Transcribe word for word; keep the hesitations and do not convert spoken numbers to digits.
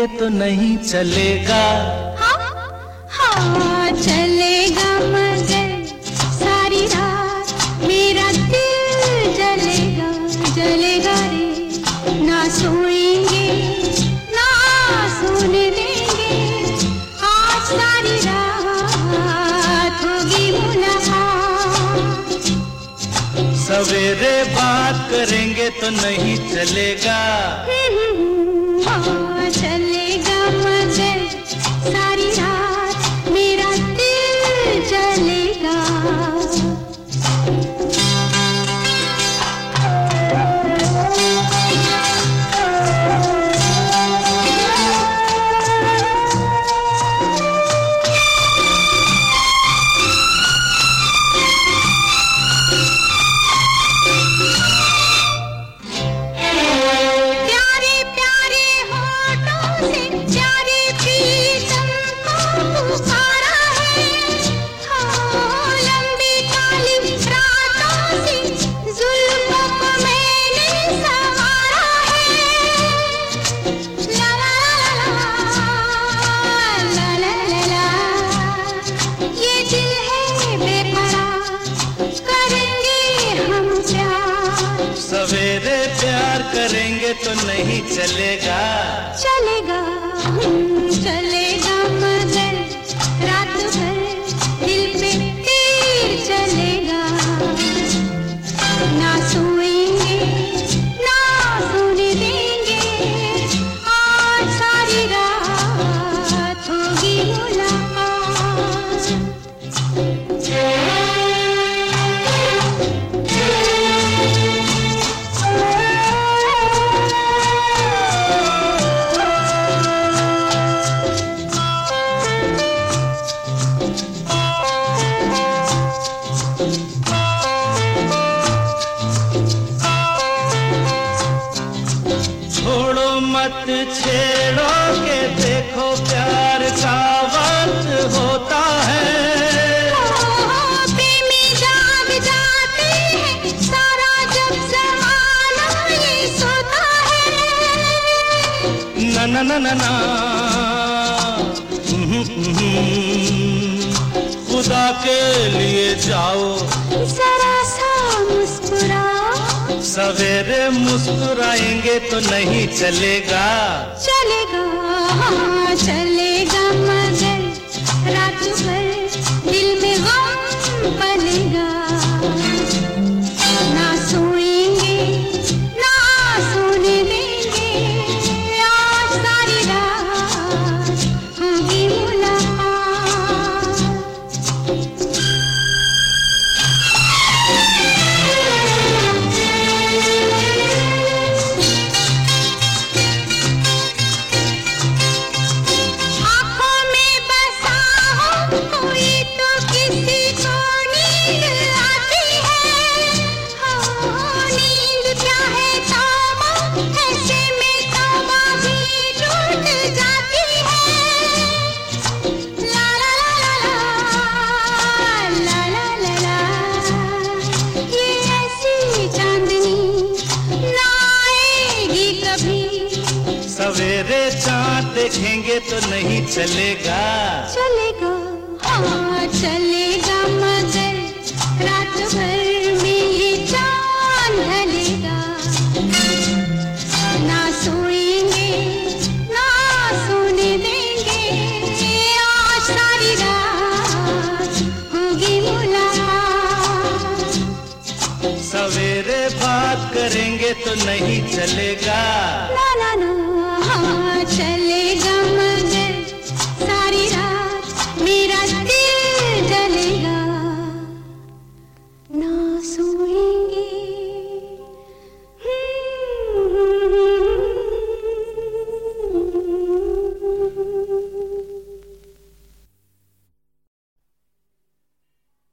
देखेंगे तो नहीं चलेगा। हाँ हाँ चलेगा मगर सारी रात मेरा दिल जलेगा जलेगा रे। ना सोएंगे ना सोने देंगे आज सारी रात होगी मुलाकात। सवेरे बात करेंगे तो नहीं चलेगा। हाँ चलेगा मगर सारी रात मेरा दिल जलेगा। सवेरे प्यार करेंगे तो नहीं चलेगा। चलेगा चलेगा मगर रात भर दिल पे तीर चलेगा। ना सोएंगे ना सोने देंगे आज सारी रात होगी मुलाकात। छोड़ो मत छेड़ो के देखो प्यार का वक्त होता है। प्रेमी जाग जाते हैं सारा जब ज़माना ये सोता है। ना ना ना ना ना खुदा के लिए जाओ जरा सा मुस्कुराओ। सवेरे मुस्कुराएंगे तो नहीं चलेगा। चलेगा हाँ चलेगा मगर रात भर दिल में गम पलेगा। ना सोएंगे ना सोने देंगे आज सारी रात होगी मुलाकात। सवेरे चाँद देखेंगे तो नहीं चलेगा। चलेगा हाँ चलेगा मगर रात भर में ये चाँद ढलेगा। ना सोएंगे ना सोने देंगे आज सारी रात होगी मुलाकात। सवेरे बात करेंगे तो नहीं चलेगा।